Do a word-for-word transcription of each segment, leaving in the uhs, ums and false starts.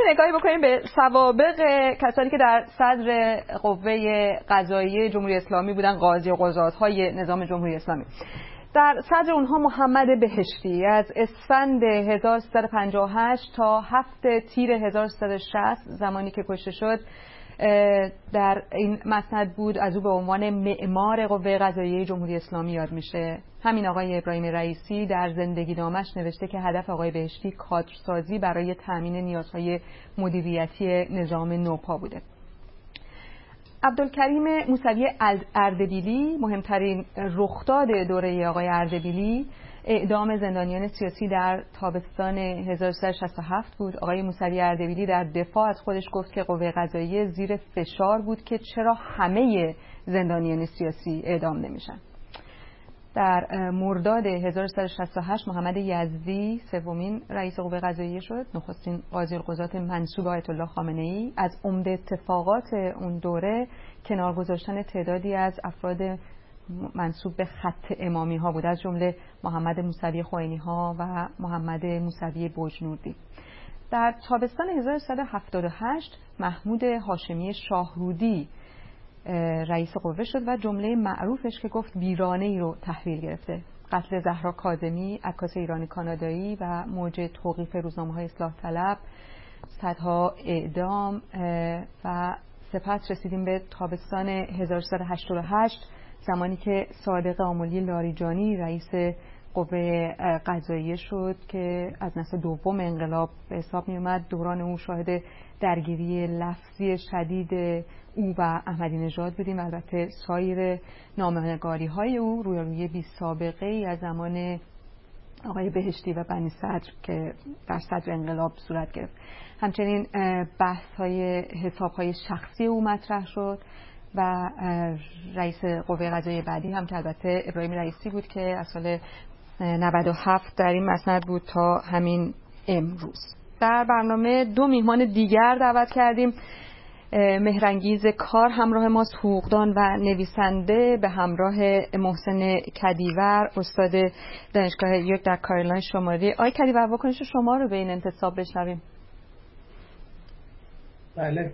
نگاهی بکنیم به سوابق کسانی که در صدر قوه قضاییه جمهوری اسلامی بودن، قاضی و قضات‌های نظام جمهوری اسلامی. در صدر اونها محمد بهشتی از اسفند هزار و سیصد و پنجاه و هشت تا هفت تیر هزار و سیصد و شصت زمانی که کشته شد در این مسند بود. از او به عنوان معمار قوه قضاییه جمهوری اسلامی یاد میشه. همین آقای ابراهیم رئیسی در زندگی نامش نوشته که هدف آقای بهشتی کادرسازی برای تامین نیازهای مدیریتی نظام نوپا بوده. عبدالکریم موسوی اردبیلی، مهمترین رخداد دوره آقای اردبیلی، اعدام زندانیان سیاسی در تابستان هزار و سیصد و شصت و هفت بود. آقای موسوی اردبیلی در دفاع از خودش گفت که قوه قضاییه زیر فشار بود که چرا همه زندانیان سیاسی اعدام نمیشن. در مرداد هزار و سیصد و شصت و هشت محمد یزدی سومین رئیس قوه قضاییه شد، نخستین قاضی القضات منسوب آیت الله خامنه‌ای. از عمده اتفاقات اون دوره کنار گذاشتن تعدادی از افراد منسوب به خط امامی ها بود، از جمله محمد موسوی خوئینی ها و محمد موسوی بجنوردی. در تابستان هزار و سیصد و هفتاد و هشت محمود هاشمی شاهرودی رئیس قوه شد و جمله معروفش که گفت ویرانه ای رو تحویل گرفته. قتل زهرا کاظمی، عکاس ایرانی کانادایی و موج توقیف روزنامه‌های اصلاح طلب، صدها اعدام و سپس رسیدیم به تابستان هزار و سیصد و هشتاد و هشت زمانی که صادق آملی لاریجانی رئیس قوه قضاییه شد که از نسل دوم انقلاب به حساب می اومد. دوران او شاهد درگیری لفظی شدید او و احمدی نژاد بودیم. البته سایر نامه‌نگاری های او رویارویی بی سابقه ای از زمان آقای بهشتی و بنی صدر که در صدر انقلاب صورت گرفت. همچنین بحث های حساب های شخصی او مطرح شد و رئیس قوه قضاییه بعدی هم که البته ابراهیم رئیسی بود که از سال نود و هفت در این مسند بود تا همین امروز. در برنامه دو میهمان دیگر دعوت کردیم. مهرانگیز کار همراه ماست، حقوقدان و نویسنده، به همراه محسن کدیور، استاد دانشگاه یورک در کارولین شمالی. آقای کدیور، واکنش شما رو به این انتصاب بشنویم. بله،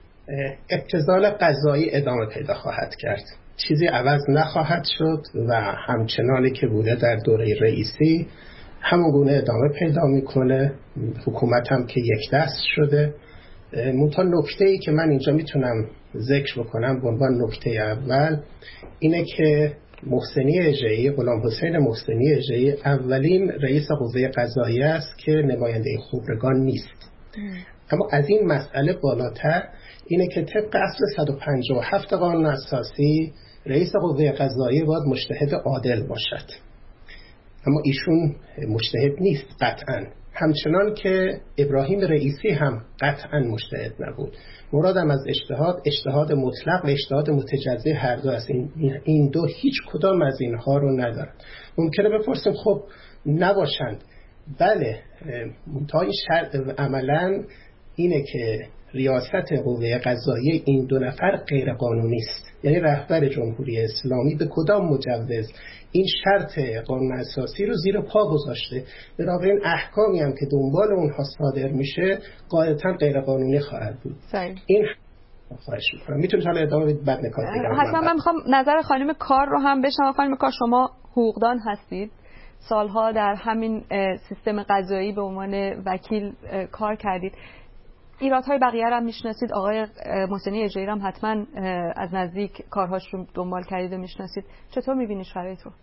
ابتذال قضایی ادامه پیدا خواهد کرد، چیزی عوض نخواهد شد و همچنانی که بوده در دوره رئیسی همون گونه ادامه پیدا میکنه. حکومت هم که یک دست شده. منتها نکته‌ای که من اینجا میتونم ذکر بکنم به عنوان نکته اول اینه که محسنی اژه‌ای، غلام حسین محسنی اژه‌ای اولین رئیس قوه قضاییه است که نماینده خبرگان نیست. اما از این مسئله بالاتر اینه که طبق اصل صد و پنجاه و هفت قانون اساسی رئیس قوه قضاییه باید مجتهد عادل باشد، اما ایشون مجتهد نیست قطعاً، همچنان که ابراهیم رئیسی هم قطعاً مجتهد نبود. مرادم از اجتهاد اجتهاد مطلق و اجتهاد متجزا هر دو است. این این دو هیچ کدام از اینها رو ندارن. ممکنه بپرسیم خب نباشند. بله، منتها این شرط عملاً اینه که ریاست قوه قضاییه این دو نفر غیر قانونی است. یعنی رهبر جمهوری اسلامی به کدام مجوز این شرط قانون اساسی رو زیر پا گذاشته، بنابراین احکامی هم که دنبال اونها صادر میشه قاعدتاً غیر قانونی خواهد بود. صحیح. این خواهش میکنم. میتونید حالا ادامه بدید بعد نکات بگم. حتما من میخوام نظر خانم کار رو هم بشنوم. خانم کار، شما حقوقدان هستید، سالها در همین سیستم قضایی به عنوان وکیل کار کردید، ایرادهای بقیه رو هم میشناسید. آقای محسنی اژه‌ای هم حتما از نزدیک کارهاش رو دنبال کردید و میشناسید. چطور میبینید شرایط رو؟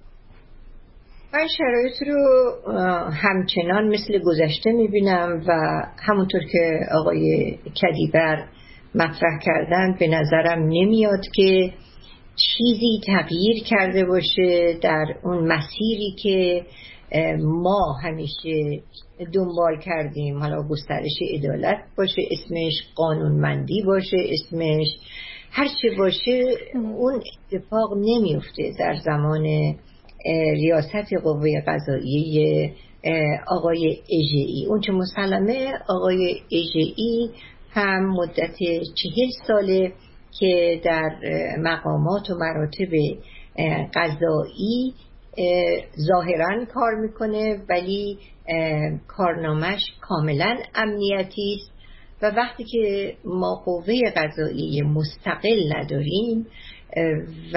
من شرایط رو همچنان مثل گذشته میبینم و همونطور که آقای کدیور مطرح کردن به نظرم نمیاد که چیزی تغییر کرده باشه در اون مسیری که ما همیشه دنبال کردیم. حالا گسترش عدالت باشه، اسمش قانونمندی باشه، اسمش هر چه باشه، اون اتفاق نمیفته در زمان ریاست قوه قضاییه آقای اژه‌ای. اون چه مسلمه آقای اژه‌ای هم مدت چهل ساله که در مقامات و مراتب قضایی ظاهراً کار میکنه، ولی کارنامش کاملا امنیتی است و وقتی که ما قوه قضاییه مستقل نداریم و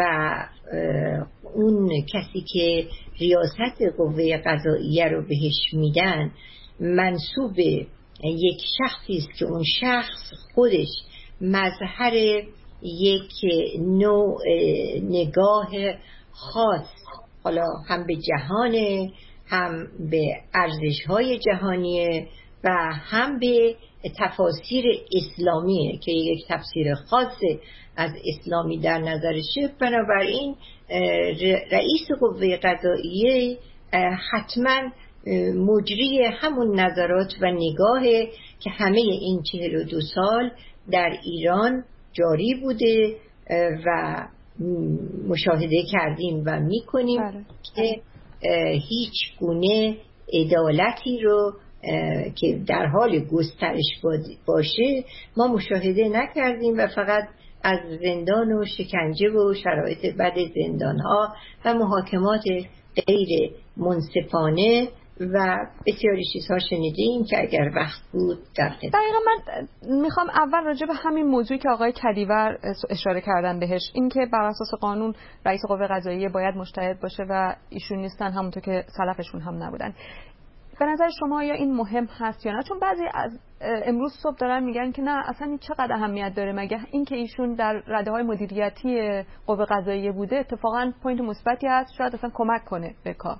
اون کسی که ریاست قوه قضاییه رو بهش میدن منصوب یک شخصی است که اون شخص خودش مظهر یک نوع نگاه خاص، حالا هم به جهان، هم به ارزش‌های جهانیه و هم به تفاسیر اسلامیه که یک تفسیر خاص از اسلامی در نظرشه. بنابراین رئیس قوه قضاییه حتما مجری همون نظرات و نگاهه که همه این چهل و دو سال در ایران جاری بوده و مشاهده کردیم و میکنیم که هیچ گونه عدالتی رو که در حال گسترش باشه ما مشاهده نکردیم و فقط از زندان و شکنجه و شرایط بد زندانها و محاکمات غیر منصفانه و بسیاری چیزها شنیدیم که اگر وقت بود در خدمت. دقیقا من میخوام اول راجع به همین موضوعی که آقای کدیور اشاره کردن بهش، این که بر اساس قانون رئیس قوه قضاییه باید مجتهد باشه و ایشون نیستن، همونطور که سلفشون هم نبودن. به نظر شما یا این مهم هست یا نه؟ چون بعضی از امروز صبح دارن میگن که نه اصلا این چقدر اهمیت داره، مگه این که ایشون در رده‌های مدیریتی قوه قضاییه بوده اتفاقا پوینت مثبتی هست، شاید اصلا کمک کنه به کار.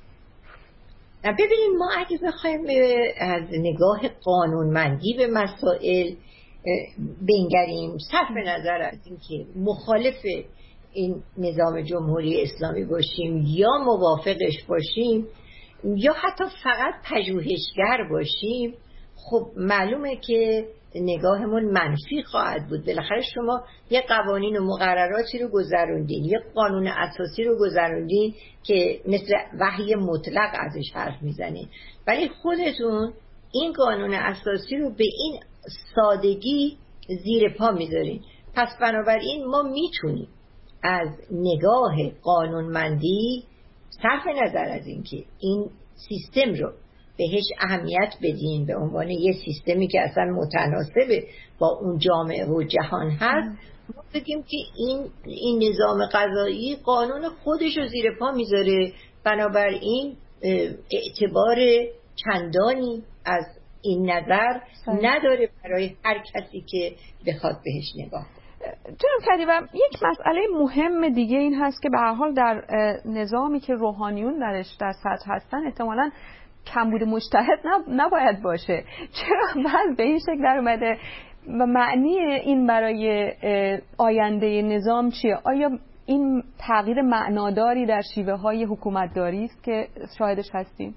ببینید ما اگه بخوایم از نگاه قانونمندی به مسائل بنگریم، صرف نظر از اینکه مخالف این نظام جمهوری اسلامی باشیم یا موافقش باشیم یا حتی فقط پژوهشگر باشیم، خب معلومه که نگاهمون منفی خواهد بود. بالاخره شما یه قوانین و مقرراتی رو گذروندین، یه قانون اساسی رو گذروندین که مثل وحی مطلق ازش حرف میزنین، ولی خودتون این قانون اساسی رو به این سادگی زیر پا میذارین. پس بنابراین ما میتونیم از نگاه قانونمندی صرف نظر از اینکه این سیستم رو بهش اهمیت بدین به عنوان یه سیستمی که اصلا متناسب با اون جامعه و جهان هست، ما بگیم که این این نظام قضایی قانون خودش رو زیر پا میذاره، بنابراین اعتبار چندانی از این نظر نداره برای هر کسی که بخواد بهش نگاه کنه. جناب کدیور، یک مسئله مهم دیگه این هست که به هر حال در نظامی که روحانیون درش در سطح هستن احتمالاً کمبود مجتهد نباید باشه. چرا بعد به این شکل در اومده و معنی این برای آینده نظام چیه؟ آیا این تغییر معناداری در شیوه های حکومتداری است که شاهدش هستیم؟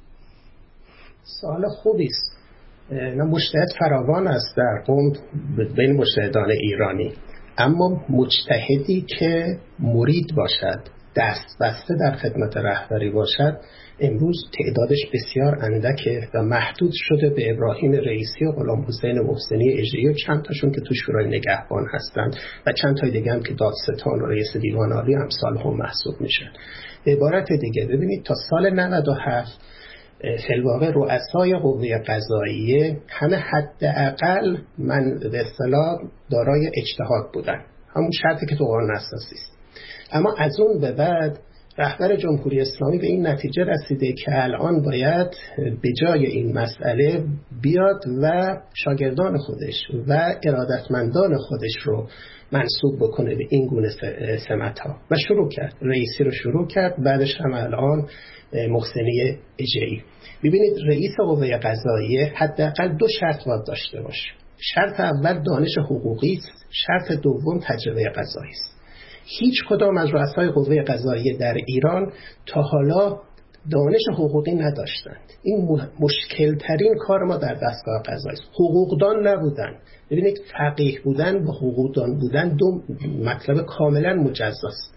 سوال خوبی است. نه مجتهد فراوان است در قوم بین مجتهدان ایرانی، اما مجتهدی که مرید باشد، دست بسته در خدمت رهبری باشد، امروز تعدادش بسیار اندکه و محدود شده به ابراهیم رئیسی و غلام حسین محسنی اژه‌ای و چند تاشون که تو شورای نگهبان هستند و چند تای دیگه هم که دادستان و رئیس دیوان عالی امثال هم محسوب میشن. به عبارت دیگه ببینید تا سال نود و هفت فی الواقع رؤسای قوه قضاییه همه حداقل من به اصطلاح دارای اجتهاد بودن، همون شرطی که تو قانون اساسی است. اما از اون به بعد رهبر جمهوری اسلامی به این نتیجه رسیده که الان باید به جای این مسئله بیاد و شاگردان خودش و ارادتمندان خودش رو منصوب بکنه به این گونه سمت ها و شروع کرد. رئیسی رو شروع کرد، بعدش هم الان محسنی اژه‌ای. ببینید رئیس قوه قضاییه حداقل دو شرط باید داشته باشه. شرط اول دانش حقوقی است، شرط دوم تجربه قضایی است. هیچ کدام از رؤسای قوه قضاییه در ایران تا حالا دانش حقوقی نداشتند. این مشکل ترین کار ما در دستگاه قضایی است. حقوقدان نبودن. ببینید فقیه بودن و حقوقدان بودن دو مطلب کاملا مجزاست.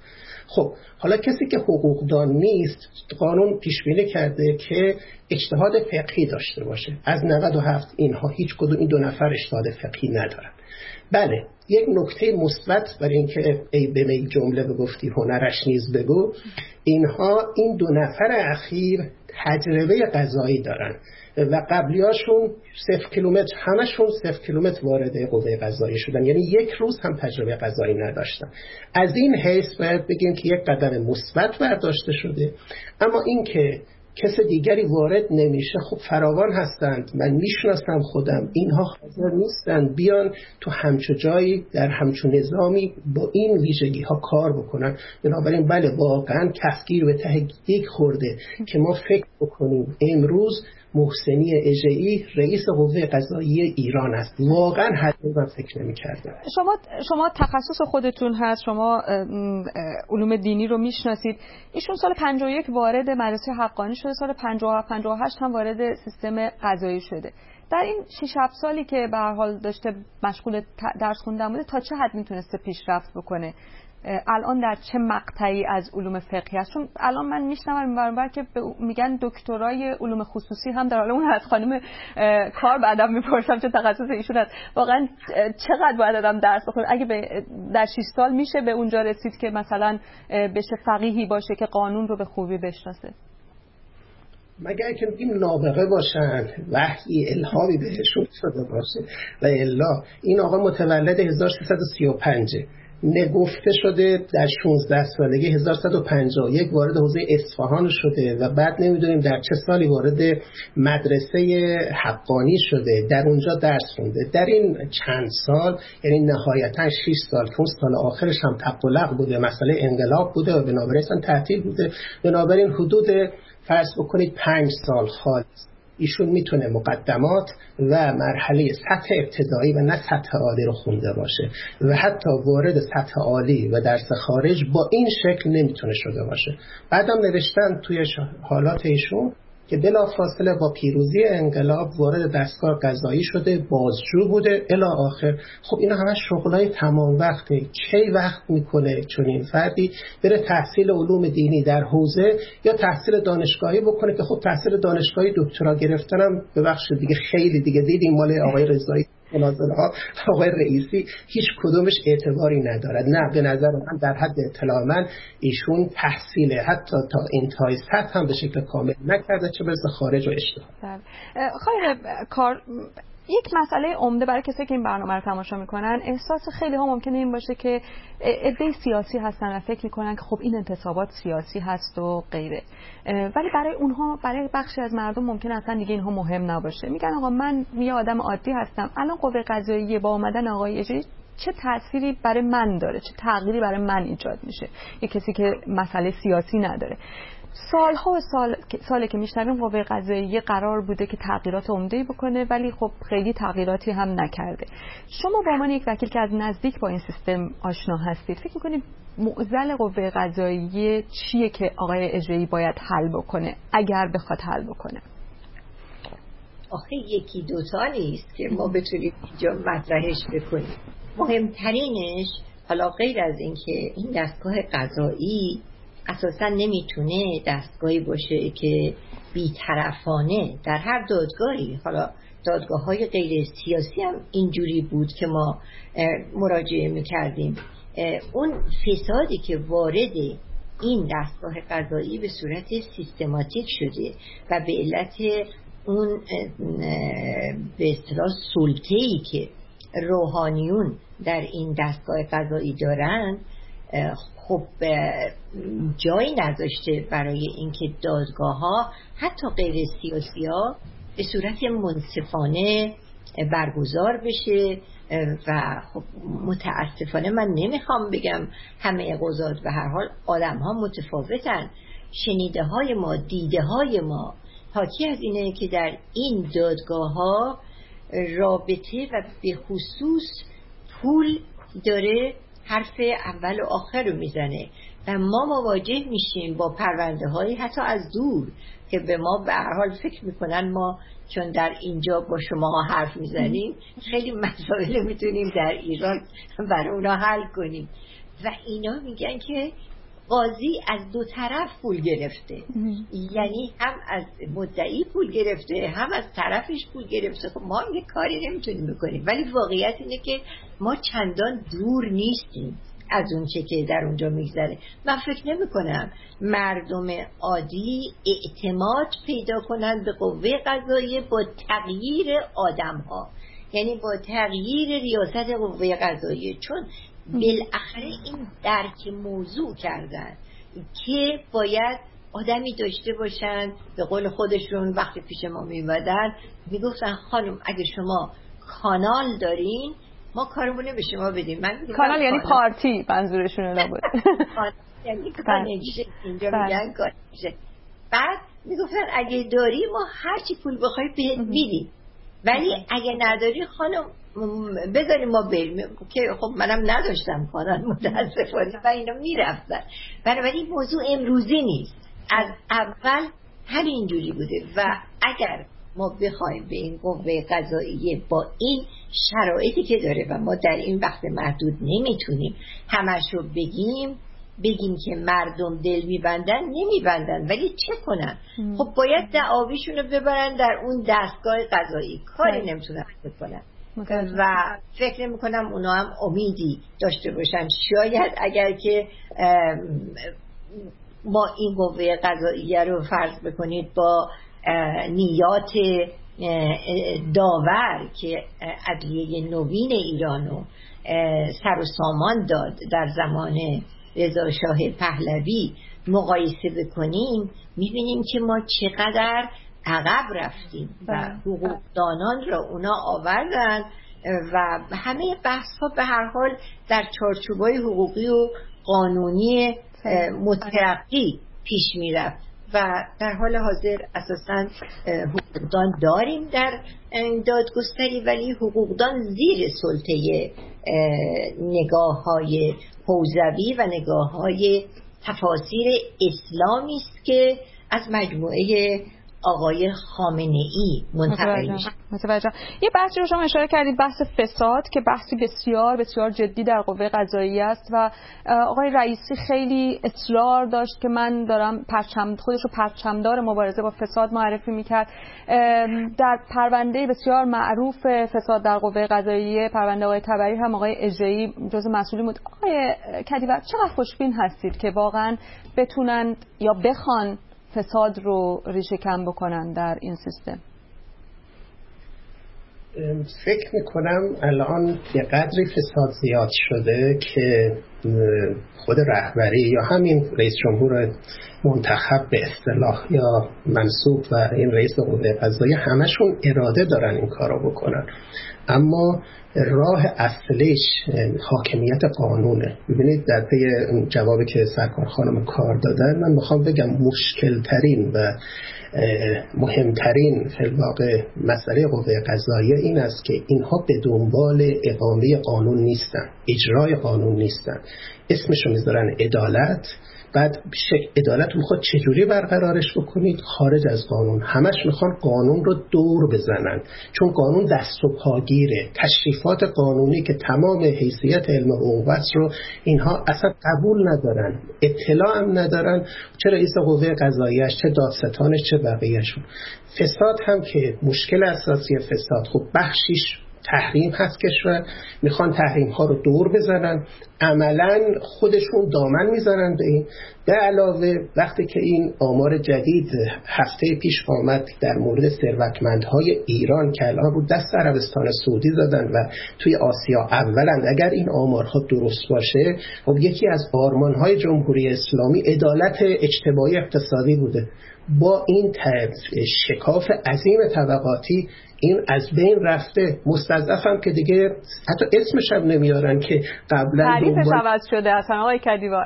خب حالا کسی که حقوقدان نیست قانون پیش بینی کرده که اجتهاد فقهی داشته باشه. از نود و هفت اینها هیچ کدوم این دو نفر اجتهاد فقهی ندارن. بله یک نکته مثبت برای اینکه ای به می جمله بگفتی هنرش نیز بگو، اینها این دو نفر اخیر تجربه قضایی دارن و قبلیاشون صفر کیلومتر همشون صفر کیلومتر وارد قوه قضایی شدن، یعنی یک روز هم تجربه قضایی نداشتن. از این حیث باید بگیم که یک قدم مثبت برداشته شده. اما این که کس دیگری وارد نمیشه، خب فراوان هستند، من میشناسم خودم، اینها حاضر نیستن بیان تو همچو جایی در همچو نظامی با این ویژگی ها کار بکنن. بنابراین بله واقعا کفگیر به ته دیگ خورده که ما فکر بکنیم امروز محسنی اژه‌ای رئیس قوه قضایی ایران است. واقعا حتی من فکر نمی‌کردم. شما شما تخصص خودتون هست، شما علوم دینی رو میشناسید. ایشون سال پنجاه و یک وارد مدرسه حقانی شده، سال پنجاه و هفت پنجاه و هشت هم وارد سیستم قضایی شده. در این شش هفت سالی که به هر حال داشته مشغول درس خوندن بوده، تا چه حد میتونسته پیشرفت بکنه؟ الان در چه مقطعی از علوم فقهی هست؟ چون الان من میشنوم برابر که میگن دکترای علوم خصوصی هم در حال اون از خانم کار بعدم میپرسم چه تخصص ایشون هست. واقعا چقدر باید آدم درس بخونه اگه در شش سال میشه به اونجا رسید که مثلا بشه فقیهی باشه که قانون رو به خوبی بشناسه؟ مگر که این نابغه باشن، وحی الهامی بهشون شده باشه. و الا این آقا متولد هزار و سیصد و سی و پنج نگفته شده در شانزده سالگی هزار و سیصد و پنجاه و یک وارد حوزه اصفهان شده و بعد نمیدونیم در چه سالی وارد مدرسه حقانی شده، در اونجا درس خونده. در این چند سال یعنی نهایتا شش سال که اون سال آخرش هم تق و لق بوده، مسئله انقلاب بوده و بنابراین تعطیل بوده، بنابراین حدود فرض بکنید پنج سال خالص ایشون میتونه مقدمات و مرحله سطح ابتدایی و نه سطح عالی رو خونده باشه و حتی وارد سطح عالی و درس خارج با این شکل نمیتونه شده باشه. بعدم نوشتن توی حالات ایشون که بلافاصله با پیروزی انقلاب وارد دستگاه قضایی شده، بازجو بوده الی آخر. خب اینا همه شغلای تمام وقته. کی وقت میکنه چون این فردی بره تحصیل علوم دینی در حوزه یا تحصیل دانشگاهی بکنه که خب تحصیل دانشگاهی دکترا گرفتنم ببخشید دیگه خیلی دیگه دیدیم مال آقای رضایی مناظره ها آقای رئیسی هیچ کدومش اعتباری ندارد. نه به نظر من در حد اطلاع من ایشون تحصیل حتی تا انتهای سطح هم به شکل کامل نکرده، چه برسه خارج و اشتغال. خیلی کار یک مسئله عمده برای کسی که این برنامه رو تماشا میکنن، احساس خیلی ها ممکنه این باشه که عده سیاسی هستن و فکر میکنن که خب این انتصابات سیاسی هست و غیره، ولی برای اونها، برای بخشی از مردم ممکنه اصلا دیگه اینها مهم نباشه. میگن آقا من یه آدم عادی هستم، الان قوه قضاییه با اومدن آقای اژه‌ای چه تأثیری برای من داره، چه تغییری برای من ایجاد میشه؟ یه کسی که مسئله سیاسی نداره. سالها و سال ساله که میشنویم قوه قضاییه قرار بوده که تغییرات عمده‌ای بکنه ولی خب خیلی تغییراتی هم نکرده. شما به عنوان یک وکیل که از نزدیک با این سیستم آشنا هستید، فکر می‌کنید معضل قوه قضاییه چیه که آقای اژه‌ای باید حل بکنه اگر بخواد حل بکنه؟ آخه یکی دوتا نیست که ما بتونیم اینجا مطرحش بکنیم. مهمترینش حالا غیر از اینکه این دستگاه قضایی اساسا نمیتونه دستگاهی باشه که بی‌طرفانه در هر دادگاهی، حالا دادگاه های غیر سیاسی هم اینجوری بود که ما مراجعه میکردیم، اون فسادی که وارد این دستگاه قضایی به صورت سیستماتیک شده و به علت اون به اصطلاح سلطه‌ای که روحانیون در این دستگاه قضایی دارن، خب جایی نذاشته برای اینکه دادگاه ها حتی غیر سیاسی ها به صورت منصفانه برگزار بشه. و خب متاسفانه من نمیخوام بگم همه قضات، به هر حال آدم ها متفاوتن، شنیده های ما، دیده های ما حاکی از اینه که در این دادگاه ها رابطه و به خصوص پول داره حرف اول و آخر رو میزنه و ما مواجه میشیم با پرونده هایی حتی از دور که به ما به هر حال فکر میکنن ما چون در اینجا با شما حرف میزنیم خیلی مسائل میتونیم در ایران برای اونا حل کنیم و اینا میگن که قاضی از دو طرف پول گرفته، یعنی هم از مدعی پول گرفته هم از طرفش پول گرفته. خب ما یه کاری نمیتونیم بکنیم، ولی واقعیت اینه که ما چندان دور نیستیم از اون چه که در اونجا میگذره. من فکر نمی کنم مردم عادی اعتماد پیدا کنند به قوه قضاییه با تغییر آدم ها، یعنی با تغییر ریاست قوه قضاییه، چون بالاخره این درک موضوع کردن که باید آدمی داشته باشن به قول خودشون وقتی پیش ما میمدن میگفتن خانم اگه شما کانال دارین ما کارمونه به شما بدیم. من کانال یعنی پارتی منظورشون نبود. کانال یعنی کانکشن، اینجا میگن کانکشن. بعد میگفتن اگه داری ما هرچی پول بخوای بهت میدیم، ولی اگه نداری خانم بذاریم ما بریم، که خب منم نداشتم کانال متاسفانه و اینا میرفتن. بنابراین موضوع امروزی نیست، از اول همینجوری بوده و اگر ما بخوایم به این قوه قضاییه با این شرایطی که داره و ما در این وقت محدود نمیتونیم همش رو بگیم بگیم که مردم دل میبندن، نمیبندن، ولی چه کنن؟ خب باید دعاویشون رو ببرن در اون دستگاه قضایی، کاری نمیتونن بکنن و فکر نمی کنم اونا هم امیدی داشته باشن. شاید اگر که ما این قوه قضاییه رو فرض بکنید با نیات داور که عدلیه نوین ایرانو سر و سامان داد در زمان رضا شاه پهلوی مقایسه بکنیم، میبینیم که ما چقدر عقب رفتیم و حقوقدانان را اونا آوردن و همه بحث ها به هر حال در چارچوبای حقوقی و قانونی مترقی پیش میرفت و در حال حاضر اساساً حقوقدان داریم در دادگستری، ولی حقوقدان زیر سلطه نگاه های حوزوی و نگاه های تفاسیر اسلامی است که از مجموعه آقای خامنه‌ای منتقل میشه. متوجه. یه بحثی رو شما اشاره کردید، بحث فساد که بحثی بسیار بسیار جدی در قوه قضاییه است و آقای رئیسی خیلی اصرار داشت که من دارم پرچم خودش رو پرچمدار مبارزه با فساد معرفی میکرد. در پرونده بسیار معروف فساد در قوه قضاییه، پرونده آقای تبری، هم آقای اجری جزو مسئولین بود. آقای کدیور چقدر خوشبین هستید که واقعا بتونن یا بخوان فساد رو ریشه کم بکنن در این سیستم؟ فکر میکنم الان یه قدری فساد زیاد شده که خود رهبری یا همین رئیس جمهور منتخب به اصطلاح یا منصوب و این رئیس قوه قضاییه همشون اراده دارن این کارو بکنن، اما راه اصلیش حاکمیت قانونه. ببینید در پی جوابی که سرکار خانم کار دادن، من میخوام بگم مشکل ترین و مهمترین فی الواقع مسئله قوه قضاییه این است که اینها به دنبال اقامه قانون نیستن، اجرای قانون نیستن. اسمشو میذارن عدالت، بعد شک عدالت میخواد چجوری برقرارش بکنید؟ خارج از قانون. همش میخوان قانون رو دور بزنن، چون قانون دست و پاگیره. تشریفات قانونی که تمام حیثیت علم حقوق رو اینها اصلا قبول ندارن، اطلاع هم ندارن، چه رئیس قوه قضاییه، چه دادستانش، چه بقیهشون. فساد هم که مشکل اساسی فساد خب بخشیش تحریم هست کشور، میخوان تحریم ها رو دور بزنن، عملا خودشون دامن میزنن به این. به علاوه وقتی که این آمار جدید هفته پیش آمد در مورد ثروتمندهای ایران که الان رو دست عربستان سعودی زدن و توی آسیا اولند، اگر این آمارها درست باشه خب یکی از آرمانهای جمهوری اسلامی عدالت اجتماعی اقتصادی بوده. با این شکاف عظیم طبقاتی این از بین رفته. مستضعفم که دیگه حتی اسمش هم نمیارن که قبلا تعریفش عوض شده اصلا آقای کدیور.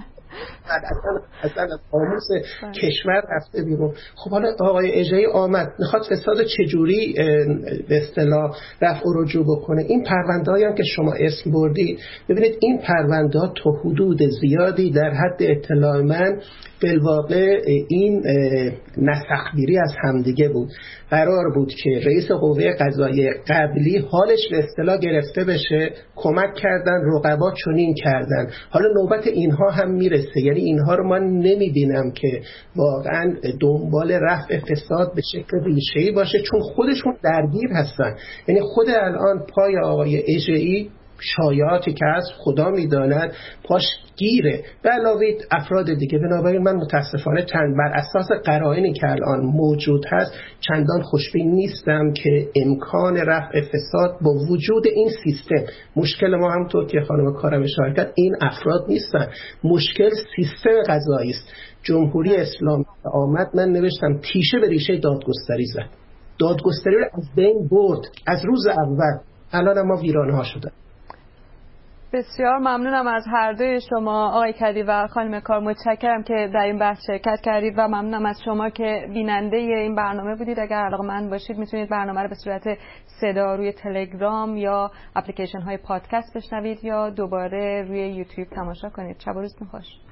اصلا اصلا از قاموس کشور رفته بیرون. خب حالا آقای اجری آمد میخواد فساد چجوری به اصطلاح رفع و رجوع بکنه. این پرونده‌ای هم که شما اسم بردید، ببینید این پرونده‌ها تا حدود زیادی در حد اطلاع من بالواقع این نسخ‌گیری از همدیگه بود. قرار بود که رئیس قوه قضاییه قبلی حالش به اصطلاح گرفته بشه، کمک کردن، رقبا چنین کردن، حالا نوبت اینها هم میرسه نمیرسه. یعنی اینها رو من نمیبینم که واقعا دنبال رفع فساد به شکل ریشه‌ای باشه، چون خودشون درگیر هستن. یعنی خود الان پای آقای اژه‌ای شایعاتی که از خدا میداند پاش گیره، به علاوه افراد دیگه. بنابراین من متاسفانه چند بر اساس قرائنی که الان موجود هست چندان خوشبین نیستم که امکان رفع فساد با وجود این سیستم. مشکل ما همونطور که خانم کارم اشاره کرد این افراد نیستن، مشکل سیستم قضایی است. جمهوری اسلامی آمد، من نوشتم تیشه به ریشه دادگستری زد، دادگستری رو از بین برد از روز اول، الان ما ویرانه ها شدن. بسیار ممنونم از هر دوی شما آقای کدی و خانم کار، متشکرم که در این بحث شرکت کردید و ممنونم از شما که بیننده این برنامه بودید. اگر علاقه‌مند باشید میتونید برنامه رو به صورت صدا روی تلگرام یا اپلیکیشن های پادکست بشنوید یا دوباره روی یوتیوب تماشا کنید. شب و روزتون خوش.